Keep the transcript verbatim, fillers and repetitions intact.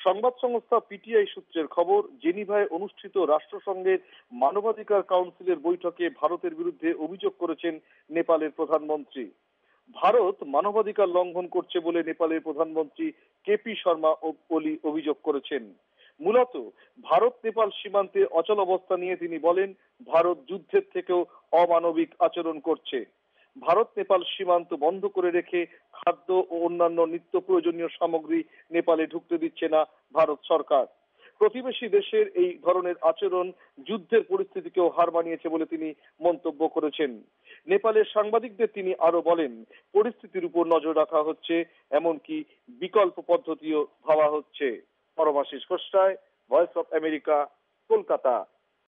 সংবাদ সংস্থা পিটিআই সূত্রের খবর, জেনিভায় অনুষ্ঠিত রাষ্ট্রসংঘের মানবাধিকার কাউন্সিলের বৈঠকে ভারতের বিরুদ্ধে অভিযোগ করেছেন নেপালের প্রধানমন্ত্রী। ভারত মানবাধিকার লঙ্ঘন করছে বলে নেপালের প্রধানমন্ত্রী কেপি শর্মা ওলি অভিযোগ করেছেন। মূলত ভারত নেপাল সীমান্তে অচলাবস্থা নিয়ে তিনি বলেন, ভারত যুদ্ধের থেকেও অমানবিক আচরণ করছে। ভারত নেপাল সীমান্ত বন্ধ করে রেখে খাদ্য ও অন্যান্য নিত্য প্রয়োজনীয় সামগ্রী নেপালে ঢুকতে দিচ্ছে না ভারত সরকার। প্রতিবেশী দেশের এই ধরনের আচরণ যুদ্ধের পরিস্থিতিকেও হার মানিয়েছে বলে তিনি মন্তব্য করেছেন। নেপালের সাংবাদিকদের তিনি আরো বলেন, পরিস্থিতির উপর নজর রাখা হচ্ছে, এমনকি বিকল্প পদ্ধতিও ভাবা হচ্ছে। পরমাশিস কোষ্টায়, ভয়েস অফ আমেরিকা, কলকাতা।